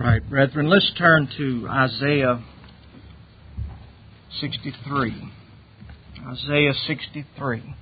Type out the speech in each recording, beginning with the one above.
right, brethren, let's turn to Isaiah 63. Isaiah 63.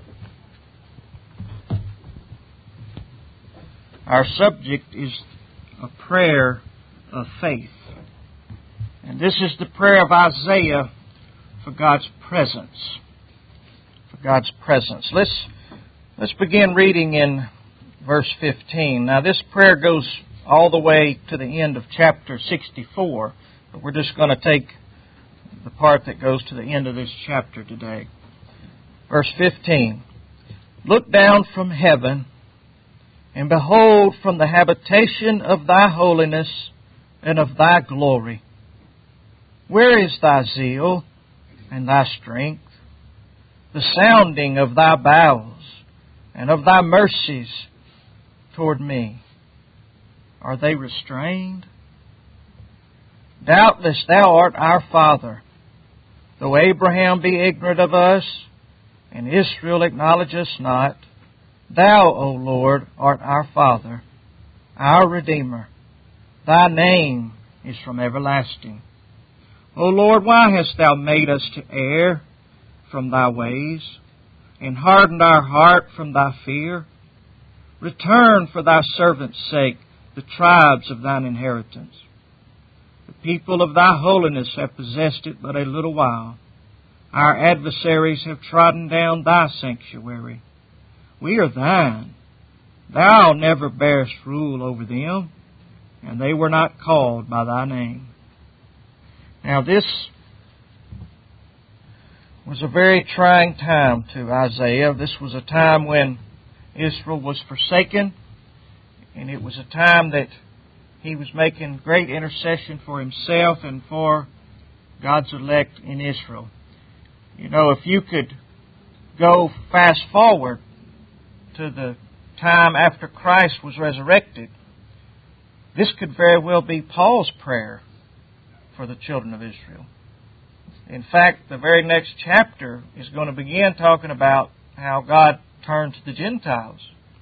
Our subject is a prayer of faith. And this is the prayer of Isaiah for God's presence. For God's presence. Let's begin reading in verse 15. Now this prayer goes all the way to the end of chapter 64, but we're just going to take the part that goes to the end of this chapter today. Verse 15. Look down from heaven, and behold from the habitation of thy holiness and of thy glory. Where is thy zeal and thy strength, the sounding of thy bowels and of thy mercies toward me? Are they restrained? Doubtless thou art our Father, though Abraham be ignorant of us, and Israel acknowledge us not. Thou, O Lord, art our Father, our Redeemer. Thy name is from everlasting. O Lord, why hast thou made us to err from thy ways, and hardened our heart from thy fear? Return for thy servant's sake the tribes of thine inheritance. The people of thy holiness have possessed it but a little while. Our adversaries have trodden down thy sanctuary. We are thine. Thou never bearest rule over them, and they were not called by thy name. Now this was a very trying time to Isaiah. This was a time when Israel was forsaken, and it was a time that he was making great intercession for himself and for God's elect in Israel. You know, if you could go fast forward to the time after Christ was resurrected, this could very well be Paul's prayer for the children of Israel. In fact, the very next chapter is going to begin talking about how God turned to the Gentiles.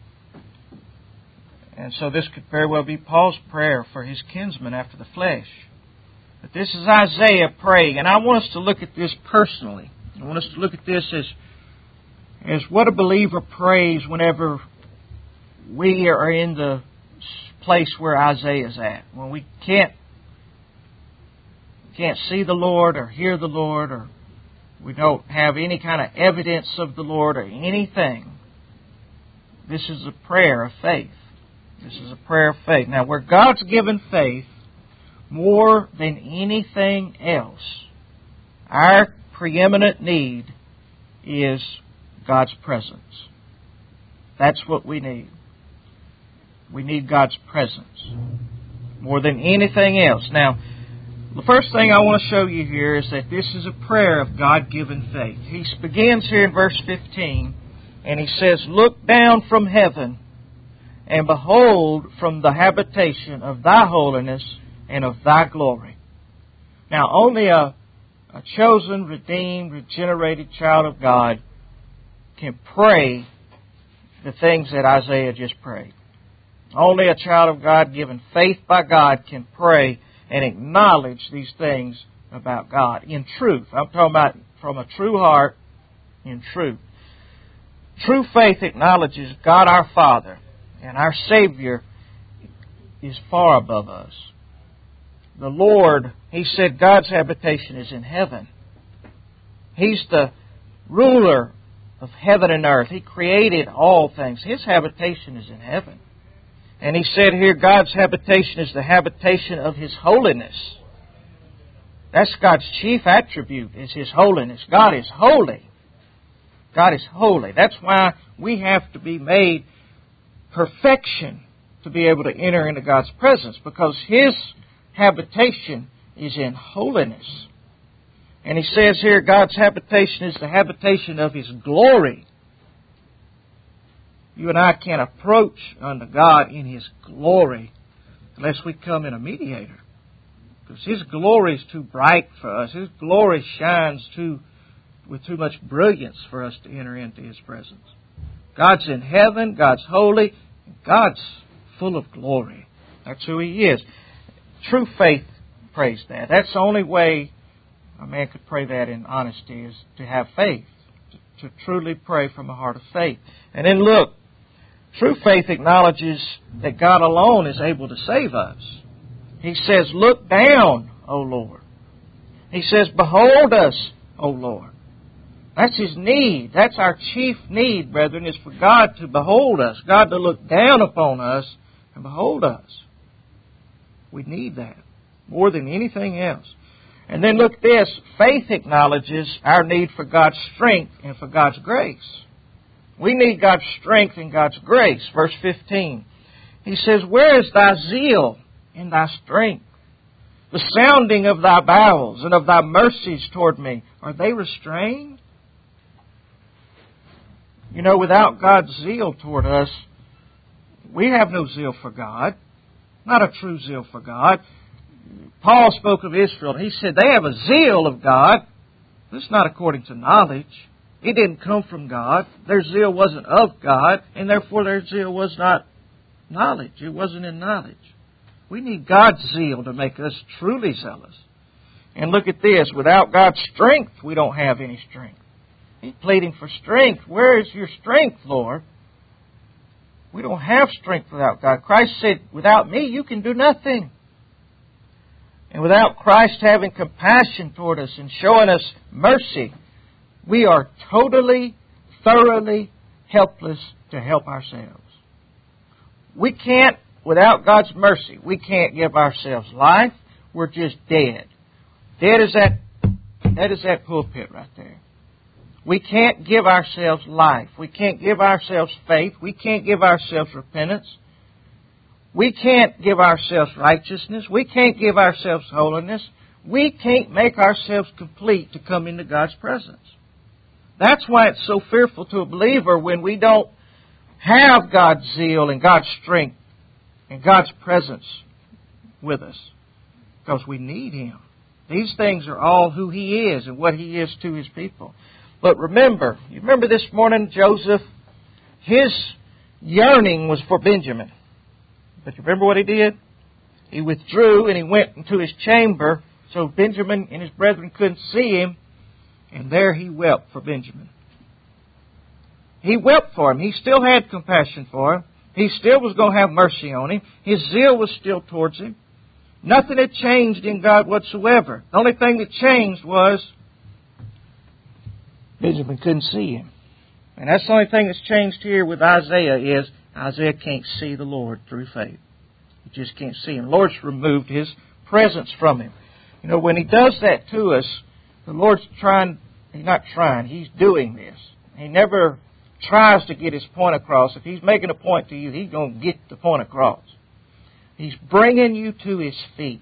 And so this could very well be Paul's prayer for his kinsmen after the flesh. But this is Isaiah praying, and I want us to look at this personally. I want us to look at this as what a believer prays whenever we are in the place where Isaiah is at. When we can't see the Lord or hear the Lord, or we don't have any kind of evidence of the Lord or anything. This is a prayer of faith. This is a prayer of faith. Now, where God's given faith more than anything else, our preeminent need is God's presence. That's what we need. We need God's presence more than anything else. Now, the first thing I want to show you here is that this is a prayer of God-given faith. He begins here in verse 15, and he says, Look down from heaven, and behold from the habitation of thy holiness and of thy glory. Now, only a chosen, redeemed, regenerated child of God can pray the things that Isaiah just prayed. Only a child of God given faith by God can pray and acknowledge these things about God in truth. I'm talking about from a true heart in truth. True faith acknowledges God our Father and our Savior is far above us. The Lord, He said God's habitation is in heaven. He's the ruler of heaven and earth. He created all things. His habitation is in heaven. And He said here God's habitation is the habitation of His holiness. That's God's chief attribute, is His holiness. God is holy. God is holy. That's why we have to be made perfection to be able to enter into God's presence, because His habitation is in holiness. And He says here God's habitation is the habitation of His glory. You and I can't approach unto God in His glory unless we come in a mediator. Because His glory is too bright for us. His glory shines with too much brilliance for us to enter into His presence. God's in heaven, God's holy, God's full of glory. That's who He is. True faith prays that. That's the only way a man could pray that in honesty, is to have faith, to truly pray from a heart of faith. And then look, true faith acknowledges that God alone is able to save us. He says, look down, O Lord. He says, behold us, O Lord. That's His need. That's our chief need, brethren, is for God to behold us, God to look down upon us and behold us. We need that more than anything else. And then look at this. Faith acknowledges our need for God's strength and for God's grace. We need God's strength and God's grace. Verse 15. He says, where is thy zeal and thy strength? The sounding of thy bowels and of thy mercies toward me, are they restrained? You know, without God's zeal toward us, we have no zeal for God. Not a true zeal for God. Paul spoke of Israel. He said they have a zeal of God. It's not according to knowledge. It didn't come from God. Their zeal wasn't of God, and therefore their zeal was not knowledge. It wasn't in knowledge. We need God's zeal to make us truly zealous. And look at this. Without God's strength, we don't have any strength. He's pleading for strength. Where is your strength, Lord? We don't have strength without God. Christ said, without me, you can do nothing. And without Christ having compassion toward us and showing us mercy, we are totally, thoroughly helpless to help ourselves. We can't, without God's mercy, we can't give ourselves life. We're just dead. Dead as that pulpit right there. We can't give ourselves life. We can't give ourselves faith. We can't give ourselves repentance. We can't give ourselves righteousness. We can't give ourselves holiness. We can't make ourselves complete to come into God's presence. That's why it's so fearful to a believer when we don't have God's zeal and God's strength and God's presence with us. Because we need Him. These things are all who He is and what He is to His people. But remember, you remember this morning, Joseph, his yearning was for Benjamin. But you remember what he did? He withdrew and he went into his chamber so Benjamin and his brethren couldn't see him. And there he wept for Benjamin. He wept for him. He still had compassion for him. He still was going to have mercy on him. His zeal was still towards him. Nothing had changed in God whatsoever. The only thing that changed was Benjamin couldn't see him. And that's the only thing that's changed here with Isaiah is Isaiah can't see the Lord through faith. He just can't see Him. The Lord's removed His presence from him. You know, when He does that to us, the Lord's He's doing this. He never tries to get His point across. If He's making a point to you, He's going to get the point across. He's bringing you to His feet.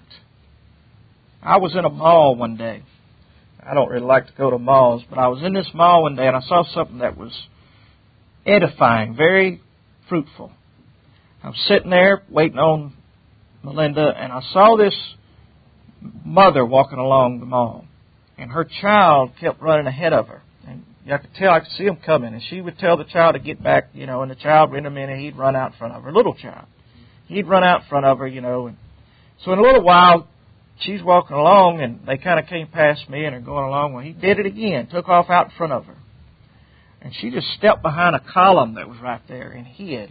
I was in a mall one day. I don't really like to go to malls, but I was in this mall one day and I saw something that was edifying, very fruitful. I was sitting there waiting on Melinda, and I saw this mother walking along the mall, and her child kept running ahead of her. And I could see him coming, and she would tell the child to get back, and the child, in a minute, he'd run out in front of her, little child. He'd run out in front of her, and so in a little while, she's walking along, and they kind of came past me and are going along. Well, he did it again, took off out in front of her. And she just stepped behind a column that was right there and hid.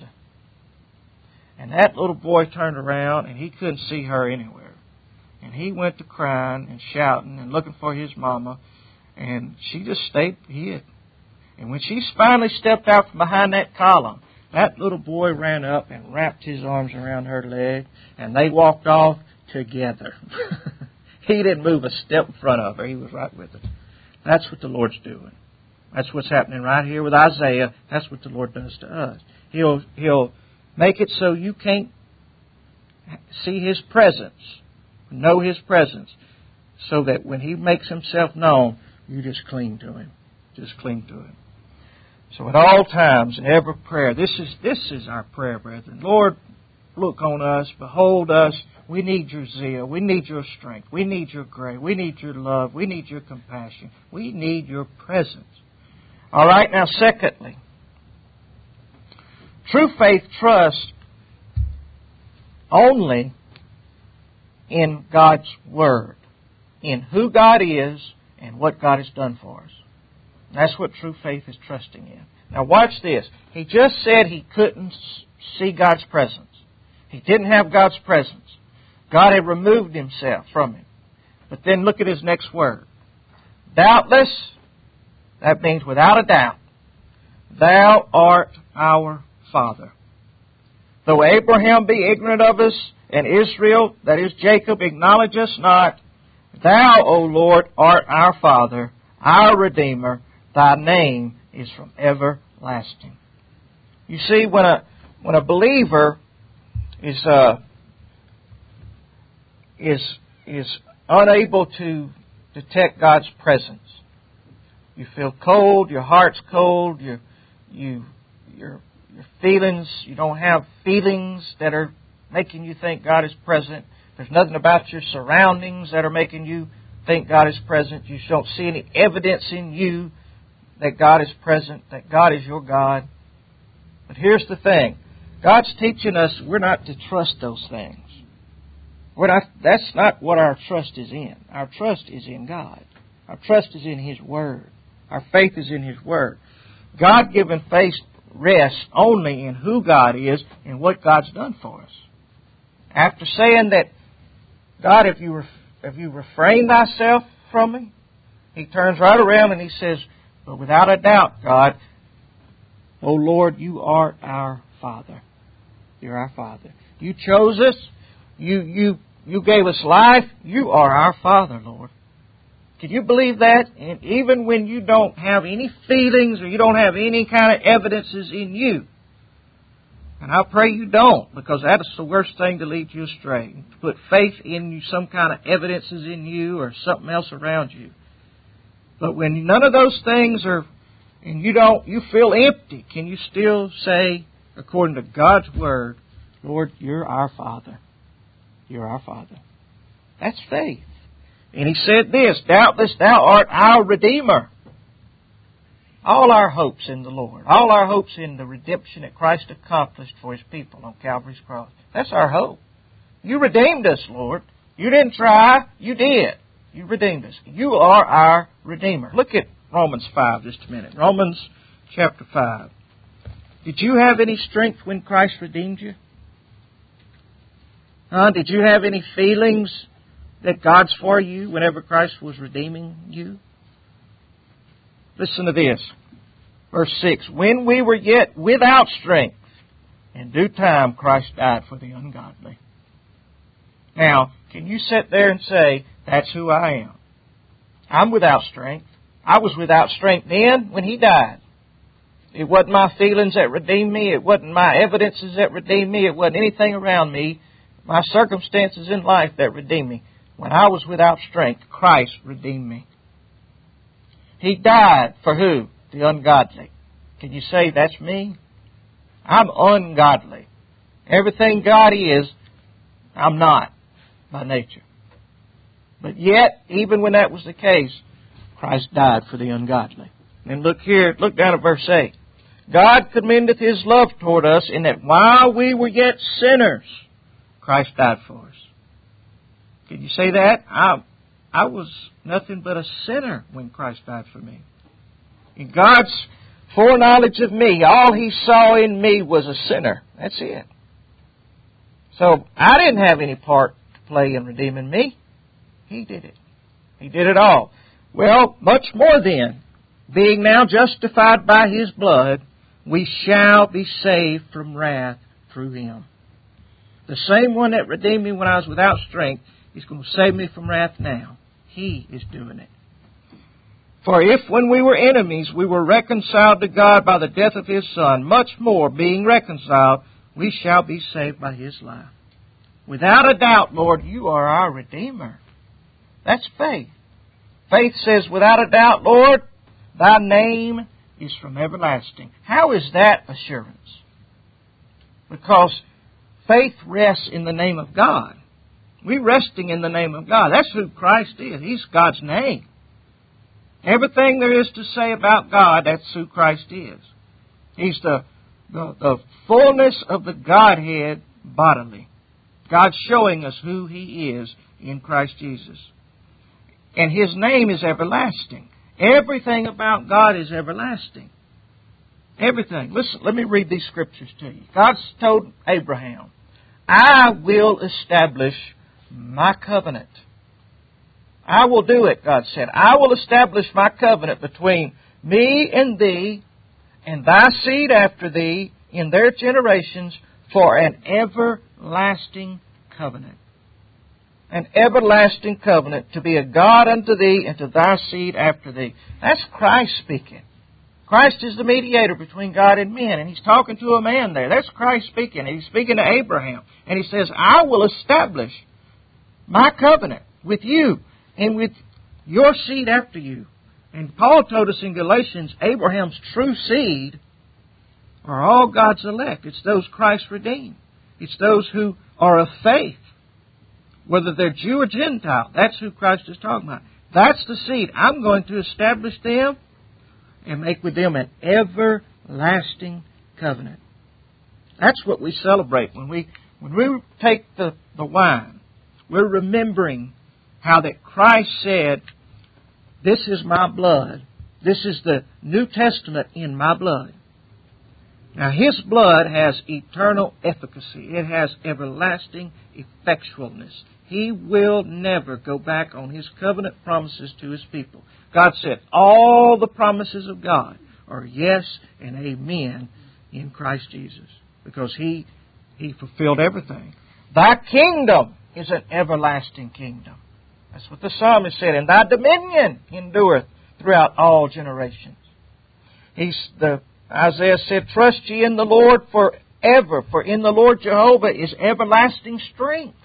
And that little boy turned around and he couldn't see her anywhere. And he went to crying and shouting and looking for his mama. And she just stayed hid. And when she finally stepped out from behind that column, that little boy ran up and wrapped his arms around her leg. And they walked off together. He didn't move a step in front of her. He was right with her. That's what the Lord's doing. That's what's happening right here with Isaiah. That's what the Lord does to us. He'll make it so you can't see His presence, know His presence, so that when He makes Himself known, you just cling to Him. Just cling to Him. So at all times, in every prayer, this is our prayer, brethren. Lord, look on us, behold us. We need Your zeal. We need Your strength. We need Your grace. We need Your love. We need Your compassion. We need Your presence. All right, now secondly, true faith trusts only in God's Word, in who God is and what God has done for us. And that's what true faith is trusting in. Now watch this. He just said he couldn't see God's presence. He didn't have God's presence. God had removed Himself from him. But then look at his next word. Doubtless, that means without a doubt, Thou art our Father. Though Abraham be ignorant of us, and Israel, that is Jacob, acknowledge us not, Thou, O Lord, art our Father, our Redeemer. Thy name is from everlasting. You see, when a believer is unable to detect God's presence, you feel cold, your heart's cold, your feelings, you don't have feelings that are making you think God is present. There's nothing about your surroundings that are making you think God is present. You don't see any evidence in you that God is present, that God is your God. But here's the thing. God's teaching us we're not to trust those things. That's not what our trust is in. Our trust is in God. Our trust is in His Word. Our faith is in His Word. God-given faith rests only in who God is and what God's done for us. After saying that, God, if you refrain thyself from me, He turns right around and He says, but without a doubt, God, O Lord, you are our Father. You're our Father. You chose us. You gave us life. You are our Father, Lord. Can you believe that? And even when you don't have any feelings or you don't have any kind of evidences in you, and I pray you don't, because that's the worst thing to lead you astray. To put faith in you, some kind of evidences in you or something else around you. But when none of those things are, and you feel empty, can you still say, according to God's Word, Lord, you're our Father. You're our Father. That's faith. And He said this, doubtless Thou art our Redeemer. All our hopes in the Lord. All our hopes in the redemption that Christ accomplished for His people on Calvary's cross. That's our hope. You redeemed us, Lord. You didn't try. You did. You redeemed us. You are our Redeemer. Look at Romans 5 just a minute. Romans chapter 5. Did you have any strength when Christ redeemed you? Did you have any feelings that God's for you whenever Christ was redeeming you? Listen to this. Verse 6. When we were yet without strength, in due time Christ died for the ungodly. Now, can you sit there and say, that's who I am? I'm without strength. I was without strength then when He died. It wasn't my feelings that redeemed me. It wasn't my evidences that redeemed me. It wasn't anything around me, my circumstances in life that redeemed me. When I was without strength, Christ redeemed me. He died for who? The ungodly. Can you say that's me? I'm ungodly. Everything God is, I'm not by nature. But yet, even when that was the case, Christ died for the ungodly. And look here, look down at verse 8. God commendeth His love toward us in that while we were yet sinners, Christ died for us. Can you say that? I was nothing but a sinner when Christ died for me. In God's foreknowledge of me, all He saw in me was a sinner. That's it. So I didn't have any part to play in redeeming me. He did it. He did it all. Well, much more then, being now justified by His blood, we shall be saved from wrath through Him. The same one that redeemed me when I was without strength is going to save me from wrath now. He is doing it. For if when we were enemies we were reconciled to God by the death of His Son, much more, being reconciled, we shall be saved by His life. Without a doubt, Lord, you are our Redeemer. That's faith. Faith says, without a doubt, Lord, Thy name is from everlasting. How is that assurance? Because faith rests in the name of God. We're resting in the name of God. That's who Christ is. He's God's name. Everything there is to say about God, that's who Christ is. He's the fullness of the Godhead bodily. God's showing us who He is in Christ Jesus. And His name is everlasting. Everything about God is everlasting. Everything. Listen, let me read these scriptures to you. God told Abraham, I will establish my covenant. I will do it, God said. I will establish my covenant between me and thee and thy seed after thee in their generations for an everlasting covenant. An everlasting covenant to be a God unto thee and to thy seed after thee. That's Christ speaking. Christ is the mediator between God and men, and He's talking to a man there. That's Christ speaking, and He's speaking to Abraham. And He says, I will establish my covenant with you and with your seed after you. And Paul told us in Galatians, Abraham's true seed are all God's elect. It's those Christ redeemed. It's those who are of faith, whether they're Jew or Gentile. That's who Christ is talking about. That's the seed. I'm going to establish them and make with them an everlasting covenant. That's what we celebrate. When we take the wine, we're remembering how that Christ said, this is my blood. This is the New Testament in my blood. Now, His blood has eternal efficacy. It has everlasting effectualness. He will never go back on His covenant promises to His people. God said all the promises of God are yes and amen in Christ Jesus, because He fulfilled everything. Thy kingdom is an everlasting kingdom. That's what the psalmist said. And thy dominion endureth throughout all generations. Isaiah said, trust ye in the Lord forever, for in the Lord Jehovah is everlasting strength.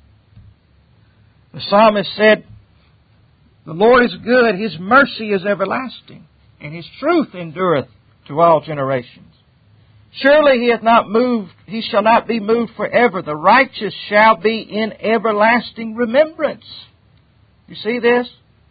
The psalmist said, the Lord is good, His mercy is everlasting, and His truth endureth to all generations. Surely He shall not be moved forever. The righteous shall be in everlasting remembrance. You see this?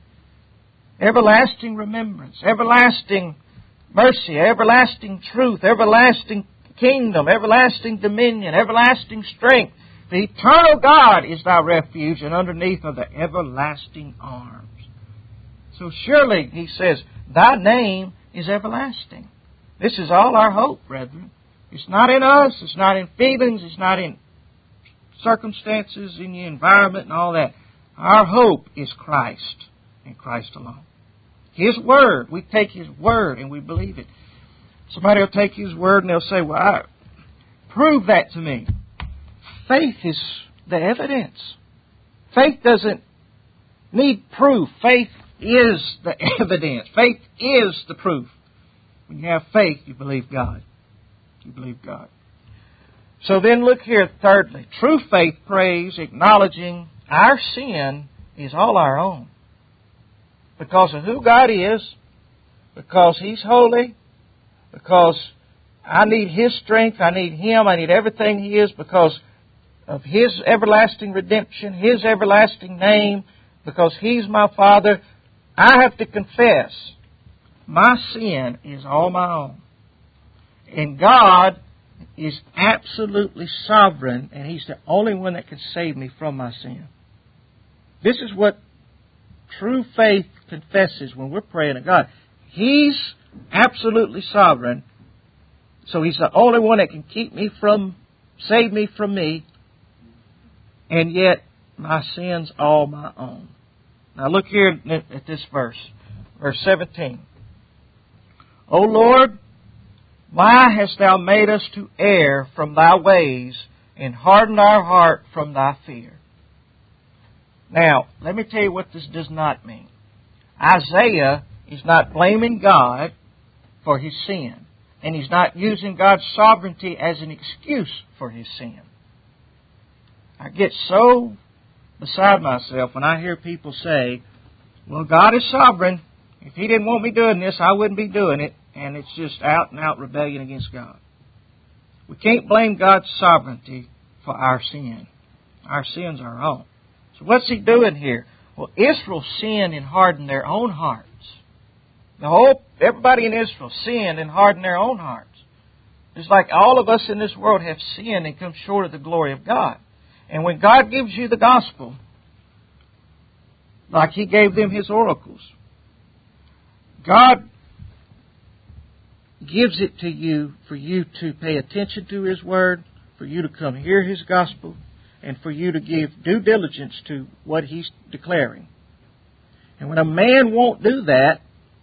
Everlasting remembrance, everlasting mercy, everlasting truth, everlasting kingdom, everlasting dominion, everlasting strength. The eternal God is thy refuge, and underneath are the everlasting arms. So surely, He says, thy name is everlasting. This is all our hope, brethren. It's not in us, it's not in feelings, it's not in circumstances, in the environment and all that. Our hope is Christ and Christ alone. His Word. We take His Word and we believe it. Somebody will take His Word and they'll say, well, prove that to me. Faith is the evidence. Faith doesn't need proof. Faith is the evidence. Faith is the proof. When you have faith, you believe God. You believe God. So then look here, thirdly. True faith prays, acknowledging our sin is all our own. Because of who God is, because He's holy, because I need His strength, I need Him, I need everything He is, because of His everlasting redemption, His everlasting name, because He's my Father, I have to confess my sin is all my own. And God is absolutely sovereign, and He's the only one that can save me from my sin. This is what true faith confesses when we're praying to God. He's absolutely sovereign, so He's the only one that can save me from me, and yet my sin's all my own. Now look here at this verse 17. O Lord, why hast Thou made us to err from Thy ways and hardened our heart from Thy fear? Now, let me tell you what this does not mean. Isaiah is not blaming God for his sin, and he's not using God's sovereignty as an excuse for his sin. I get so beside myself when I hear people say, well, God is sovereign. If He didn't want me doing this, I wouldn't be doing it. And it's just out and out rebellion against God. We can't blame God's sovereignty for our sin. Our sins are our own. So what's He doing here? Well, Israel sinned and hardened their own hearts. Everybody in Israel sinned and hardened their own hearts. It's like all of us in this world have sinned and come short of the glory of God. And when God gives you the gospel, like He gave them His oracles, God gives it to you for you to pay attention to His Word, for you to come hear His gospel, and for you to give due diligence to what He's declaring. And when a man won't do that,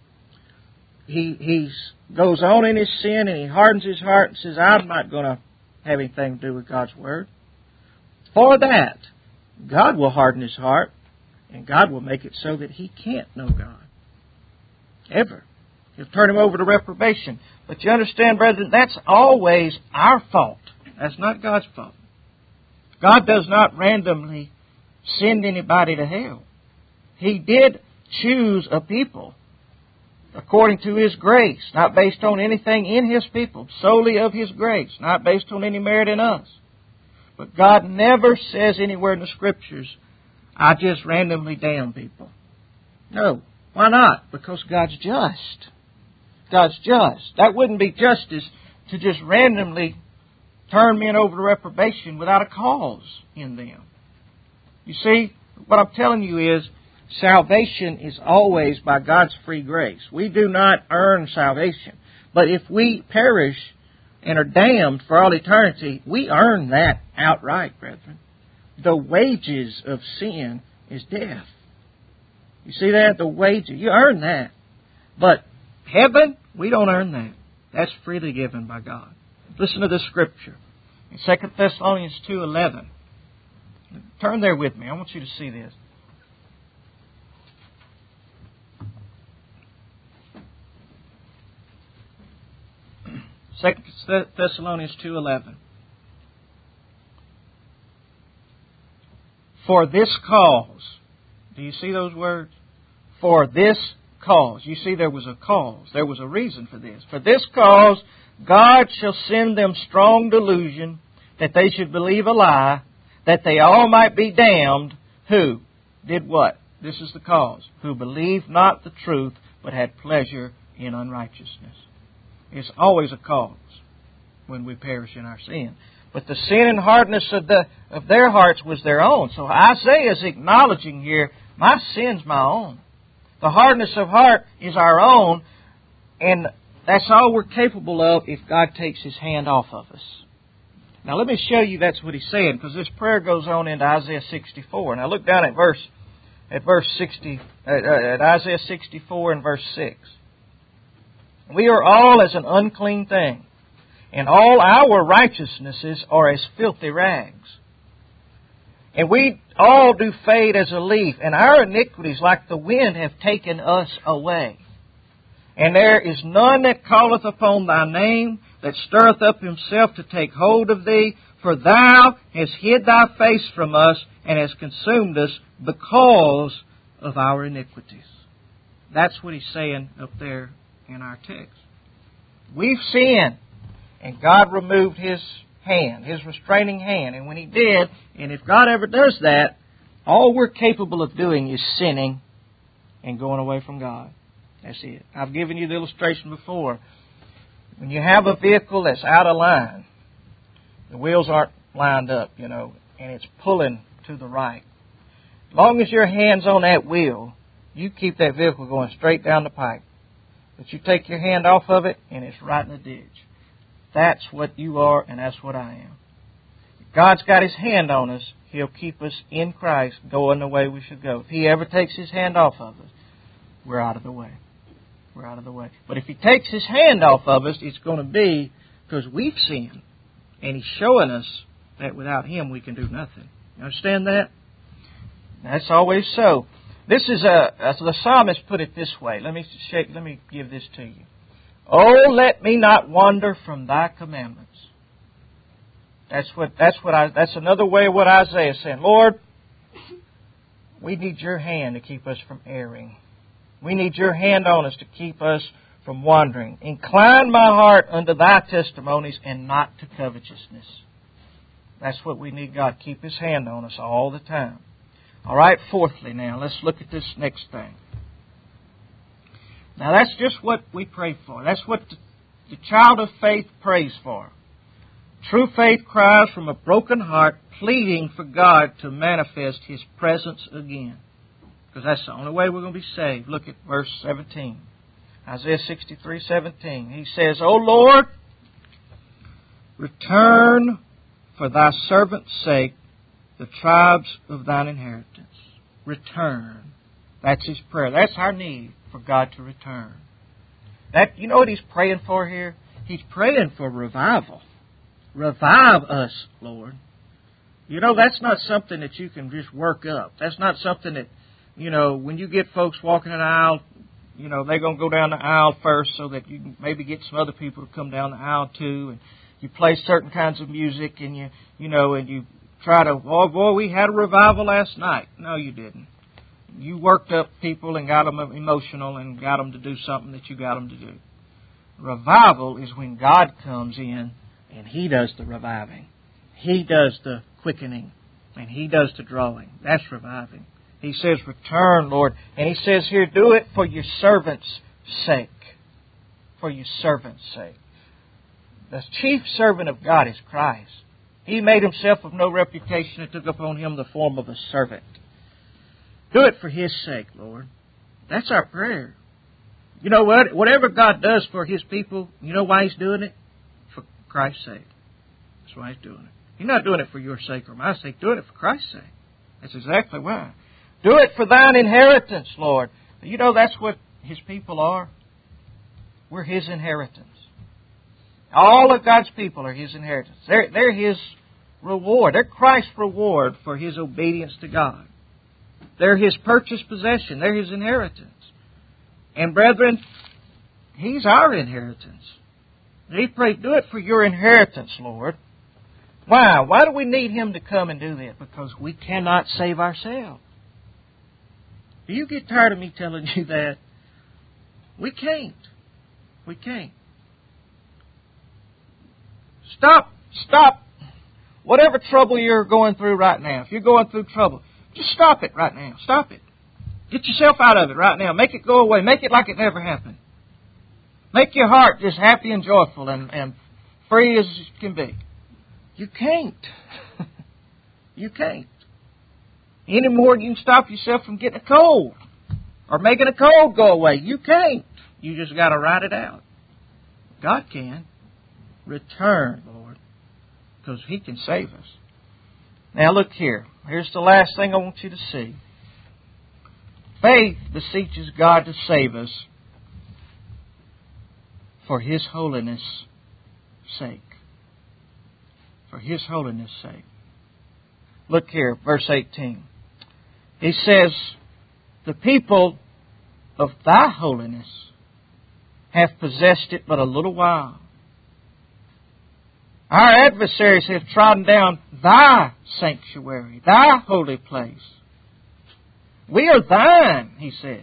he goes on in his sin and he hardens his heart and says, I'm not going to have anything to do with God's Word. For that, God will harden his heart, and God will make it so that he can't know God. Ever. He'll turn him over to reprobation. But you understand, brethren, that's always our fault. That's not God's fault. God does not randomly send anybody to hell. He did choose a people according to His grace, not based on anything in His people, solely of His grace, not based on any merit in us. But God never says anywhere in the Scriptures, I just randomly damn people. No. Why not? Because God's just. God's just. That wouldn't be justice to just randomly turn men over to reprobation without a cause in them. You see, what I'm telling you is, salvation is always by God's free grace. We do not earn salvation. But if we perish and are damned for all eternity, we earn that outright, brethren. The wages of sin is death. You see that? The wages. You earn that. But heaven, we don't earn that. That's freely given by God. Listen to this scripture. In 2 Thessalonians 2:11. Turn there with me. I want you to see this. 2 Thessalonians 2:11. For this cause. Do you see those words? For this cause. You see there was a cause. There was a reason for this. For this cause, God shall send them strong delusion, that they should believe a lie, that they all might be damned, who did what? This is the cause. Who believed not the truth, but had pleasure in unrighteousness. It's always a cause when we perish in our sin. But the sin and hardness of their hearts was their own. So Isaiah is acknowledging here, my sin's my own. The hardness of heart is our own, and that's all we're capable of if God takes His hand off of us. Now let me show you that's what He's saying, because this prayer goes on into Isaiah 64. Now look down at Isaiah 64 and verse 6. We are all as an unclean thing, and all our righteousnesses are as filthy rags. And we all do fade as a leaf, and our iniquities like the wind have taken us away. And there is none that calleth upon Thy name, that stirreth up himself to take hold of Thee. For Thou hast hid Thy face from us, and hast consumed us because of our iniquities. That's what He's saying up there in our text. We've sinned, and God removed His hand, His restraining hand. And when He did, and if God ever does that, all we're capable of doing is sinning and going away from God. That's it. I've given you the illustration before. When you have a vehicle that's out of line, the wheels aren't lined up, and it's pulling to the right. As long as your hand's on that wheel, you keep that vehicle going straight down the pipe. But you take your hand off of it, and it's right in the ditch. That's what you are, and that's what I am. If God's got His hand on us, He'll keep us in Christ going the way we should go. If He ever takes His hand off of us, we're out of the way. We're out of the way. But if He takes His hand off of us, it's going to be because we've sinned. And He's showing us that without Him we can do nothing. You understand that? That's always so. This is the psalmist put it this way. Let me give this to you. Oh, let me not wander from Thy commandments. That's another way of what Isaiah is saying. Lord, we need Your hand to keep us from erring. We need Your hand on us to keep us from wandering. Incline my heart unto Thy testimonies and not to covetousness. That's what we need God. Keep His hand on us all the time. All right, fourthly now, let's look at this next thing. Now that's just what we pray for. That's what the child of faith prays for. True faith cries from a broken heart, pleading for God to manifest His presence again. Because that's the only way we're going to be saved. Look at verse 17. Isaiah 63:17. He says, O Lord, return for Thy servant's sake the tribes of Thine inheritance. Return. That's his prayer. That's our need, for God to return. You know what he's praying for here? He's praying for revival. Revive us, Lord. You know, that's not something that you can just work up. That's not something that, you know, when you get folks walking an aisle, you know, they're going to go down the aisle first so that you can maybe get some other people to come down the aisle too. And you play certain kinds of music and you try to, oh boy, we had a revival last night. No, you didn't. You worked up people and got them emotional and got them to do something that you got them to do. Revival is when God comes in and He does the reviving. He does the quickening and He does the drawing. That's reviving. He says, return, Lord. And He says here, do it for your servant's sake. For your servant's sake. The chief servant of God is Christ. He made Himself of no reputation and took upon Him the form of a servant. Do it for His sake, Lord. That's our prayer. You know what? Whatever God does for His people, you know why He's doing it? For Christ's sake. That's why He's doing it. He's not doing it for your sake or my sake. Doing it for Christ's sake. That's exactly why. Do it for Thine inheritance, Lord. You know that's what His people are. We're His inheritance. All of God's people are His inheritance. They're His reward. They're Christ's reward for His obedience to God. They're His purchased possession. They're His inheritance. And brethren, He's our inheritance. He prayed, do it for your inheritance, Lord. Why? Why do we need Him to come and do that? Because we cannot save ourselves. Do you get tired of me telling you that? We can't. We can't. Stop. Whatever trouble you're going through right now, if you're going through trouble, just stop it right now. Stop it. Get yourself out of it right now. Make it go away. Make it like it never happened. Make your heart just happy and joyful and free as it can be. You can't. You can't. Any more than you can stop yourself from getting a cold or making a cold go away. You can't. You just got to ride it out. God can. Return, Lord, because He can save us. Now look here. Here's the last thing I want you to see. Faith beseeches God to save us for His holiness' sake. For His holiness' sake. Look here, verse 18. He says, the people of Thy holiness have possessed it but a little while. Our adversaries have trodden down Thy sanctuary, Thy holy place. We are Thine, He said.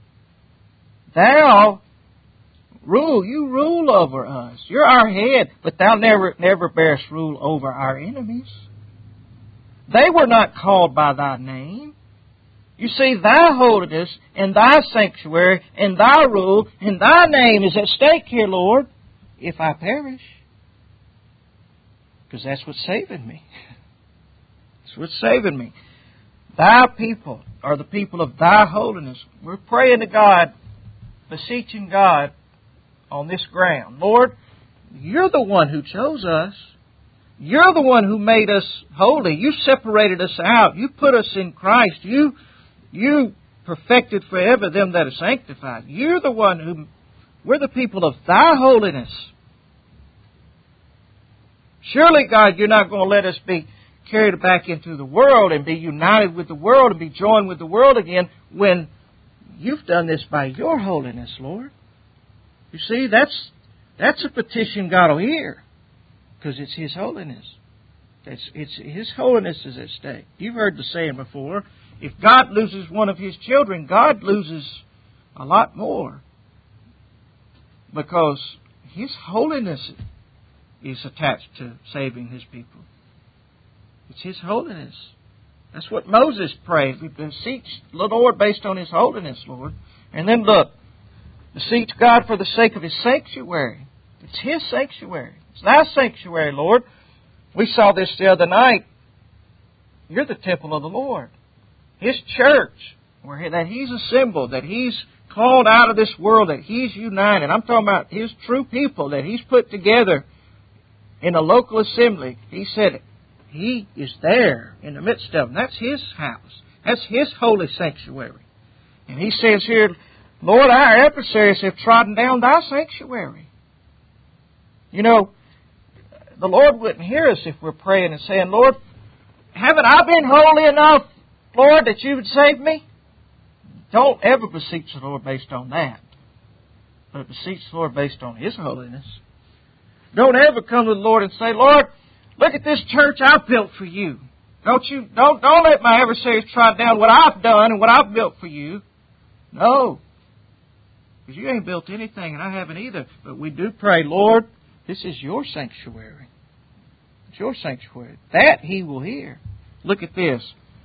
Thou rule, You rule over us. You're our head, but Thou never bearest rule over our enemies. They were not called by Thy name. You see, Thy holiness and Thy sanctuary and Thy rule and Thy name is at stake here, Lord, if I perish. Because that's what's saving me. That's what's saving me. Thy people are the people of Thy holiness. We're praying to God, beseeching God on this ground. Lord, You're the one who chose us. You're the one who made us holy. You separated us out. You put us in Christ. You perfected forever them that are sanctified. You're the one who... We're the people of Thy holiness. Surely, God, You're not going to let us be carried back into the world and be united with the world and be joined with the world again when You've done this by Your holiness, Lord. You see, that's a petition God will hear because it's His holiness. It's His holiness is at stake. You've heard the saying before, if God loses one of His children, God loses a lot more because His holiness is attached to saving His people. It's His holiness. That's what Moses prayed. We beseech the Lord based on His holiness, Lord. And then look, beseech God for the sake of His sanctuary. It's His sanctuary. It's Thy sanctuary, Lord. We saw this the other night. You're the temple of the Lord. His church, that He's assembled, that He's called out of this world, that He's united. I'm talking about His true people that He's put together in a local assembly. He said He is there in the midst of them. That's His house. That's His holy sanctuary. And He says here, Lord, our adversaries have trodden down Thy sanctuary. You know, the Lord wouldn't hear us if we're praying and saying, Lord, haven't I been holy enough, Lord, that You would save me? Don't ever beseech the Lord based on that. But beseech the Lord based on His holiness. Don't ever come to the Lord and say, Lord, look at this church I've built for You. Don't let my adversaries trot down what I've done and what I've built for You. No. Because You ain't built anything and I haven't either. But we do pray, Lord, this is Your sanctuary. It's Your sanctuary. That He will hear. Look at this.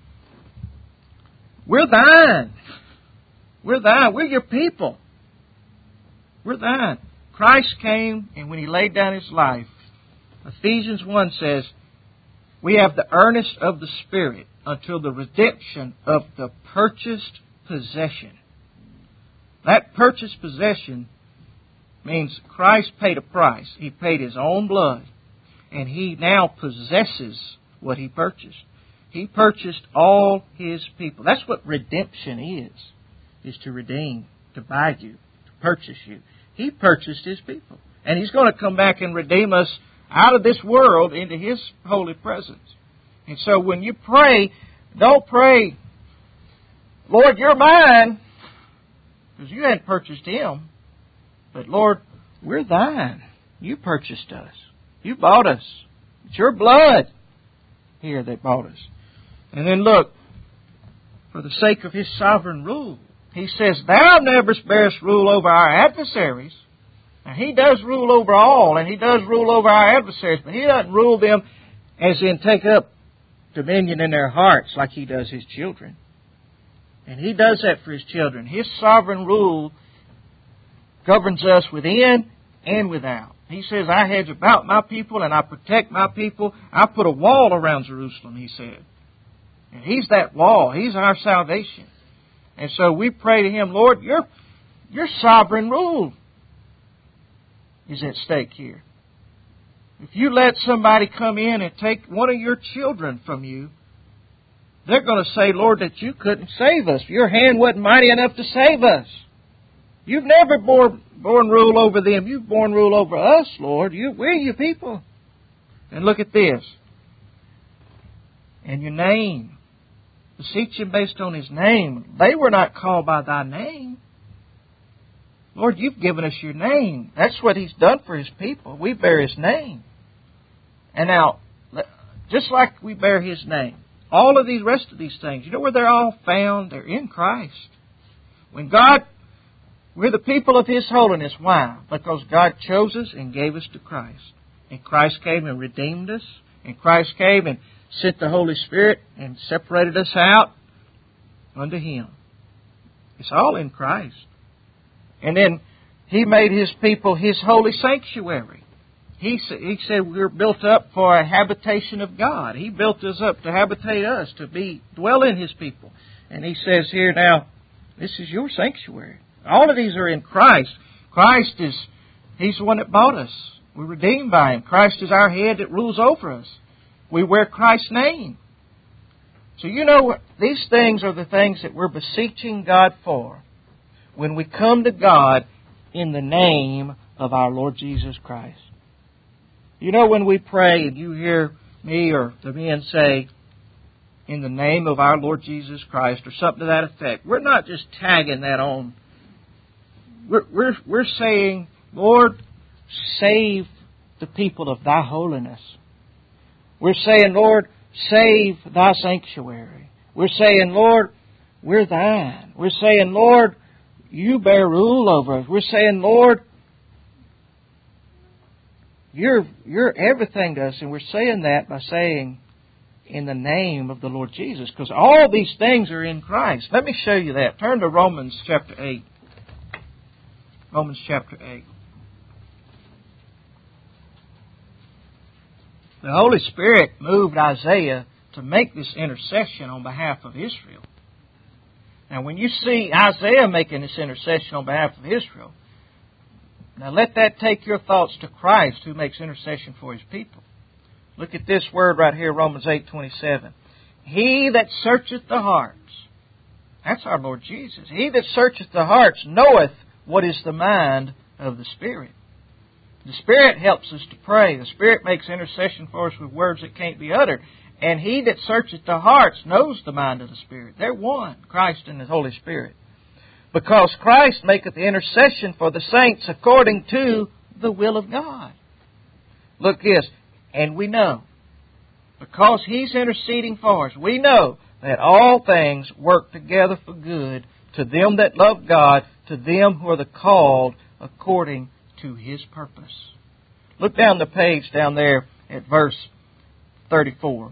We're Thine. We're Thine. We're Your people. We're Thine. Christ came, and when He laid down His life, Ephesians 1 says, we have the earnest of the Spirit until the redemption of the purchased possession. That purchased possession means Christ paid a price. He paid His own blood, and He now possesses what He purchased. He purchased all His people. That's what redemption is to redeem, to buy you, to purchase you. He purchased His people. And He's going to come back and redeem us out of this world into His holy presence. And so when you pray, don't pray, Lord, You're mine, because you hadn't purchased Him. But Lord, we're Thine. You purchased us. You bought us. It's Your blood here that bought us. And then look, for the sake of His sovereign rule, He says, Thou never bearest rule over our adversaries. Now, He does rule over all, and He does rule over our adversaries, but He doesn't rule them as in take up dominion in their hearts like He does His children. And He does that for His children. His sovereign rule governs us within and without. He says, I hedge about My people and I protect My people. I put a wall around Jerusalem, He said. And He's that wall. He's our salvation. And so we pray to Him, Lord, Your sovereign rule is at stake here. If You let somebody come in and take one of Your children from You, they're going to say, Lord, that You couldn't save us. Your hand wasn't mighty enough to save us. You've never borne rule over them. You've borne rule over us, Lord. We're Your people. And look at this. And Your name. Beseech Him based on His name. They were not called by Thy name. Lord, You've given us Your name. That's what He's done for His people. We bear His name. And now, just like we bear His name, all of these rest of these things, you know where they're all found? They're in Christ. We're the people of His holiness. Why? Because God chose us and gave us to Christ. And Christ came and redeemed us. And Christ came and sent the Holy Spirit and separated us out unto Him. It's all in Christ. And then He made His people His holy sanctuary. He said we're built up for a habitation of God. He built us up to habitate us, to dwell in His people. And He says here now, this is Your sanctuary. All of these are in Christ. He's the one that bought us. We're redeemed by Him. Christ is our head that rules over us. We wear Christ's name. So you know what? These things are the things that we're beseeching God for when we come to God in the name of our Lord Jesus Christ. You know, when we pray and you hear me or the men say, in the name of our Lord Jesus Christ, or something to that effect, we're not just tagging that on. We're saying, Lord, save the people of Thy holiness. We're saying, Lord, save Thy sanctuary. We're saying, Lord, we're Thine. We're saying, Lord, You bear rule over us. We're saying, Lord, You're everything to us. And we're saying that by saying, in the name of the Lord Jesus. Because all these things are in Christ. Let me show you that. Turn to Romans chapter 8. Romans chapter 8. The Holy Spirit moved Isaiah to make this intercession on behalf of Israel. Now, when you see Isaiah making this intercession on behalf of Israel, now let that take your thoughts to Christ, who makes intercession for His people. Look at this word right here, Romans 8:27. He that searcheth the hearts, that's our Lord Jesus. He that searcheth the hearts knoweth what is the mind of the Spirit. The Spirit helps us to pray. The Spirit makes intercession for us with words that can't be uttered. And He that searcheth the hearts knows the mind of the Spirit. They're one, Christ and the Holy Spirit. Because Christ maketh the intercession for the saints according to the will of God. Look this, and we know, because He's interceding for us, we know that all things work together for good to them that love God, to them who are the called according to His purpose. Look down the page down there at verse 34.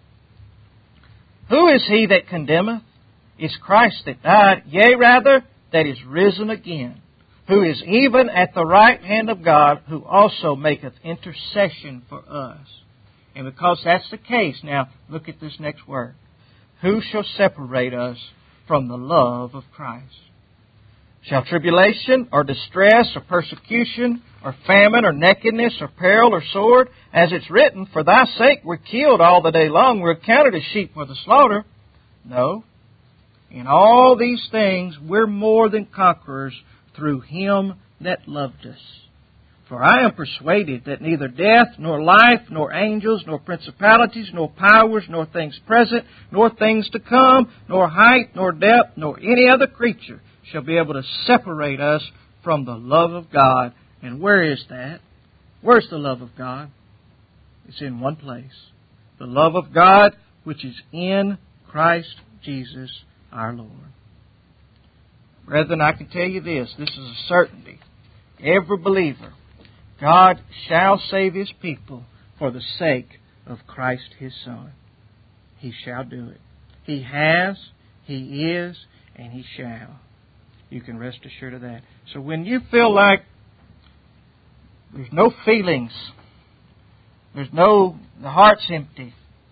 Who is he that condemneth? Is Christ that died, yea, rather, that is risen again, who is even at the right hand of God, who also maketh intercession for us. And because that's the case, now look at this next word. Who shall separate us from the love of Christ? Shall tribulation, or distress, or persecution, or famine, or nakedness, or peril, or sword? As it's written, for thy sake we're killed all the day long, we're counted as sheep for the slaughter. No. In all these things we're more than conquerors through Him that loved us. For I am persuaded that neither death, nor life, nor angels, nor principalities, nor powers, nor things present, nor things to come, nor height, nor depth, nor any other creature shall be able to separate us from the love of God. And where is that? Where's the love of God? It's in one place. The love of God which is in Christ Jesus our Lord. Brethren, I can tell you this. This is a certainty. Every believer, God shall save His people for the sake of Christ His Son. He shall do it. He has, He is, and He shall. You can rest assured of that. So when you feel like there's no feelings, the heart's empty,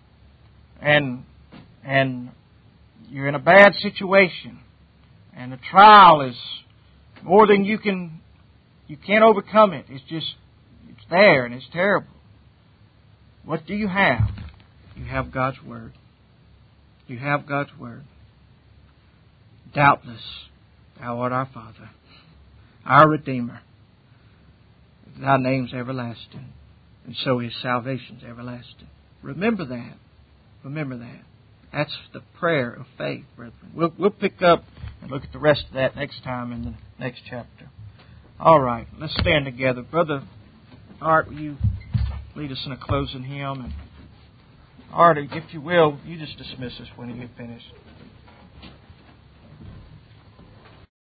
and you're in a bad situation, and the trial is more than you can't overcome it. It's there and it's terrible. What do you have? You have God's Word. You have God's Word. Doubtless, Thou art our Father, our Redeemer. Thy name's everlasting, and so His salvation's everlasting. Remember that. Remember that. That's the prayer of faith, brethren. We'll pick up and look at the rest of that next time in the next chapter. All right, let's stand together. Brother Art, will you lead us in a closing hymn? And Art, if you will, you just dismiss us when you get finished.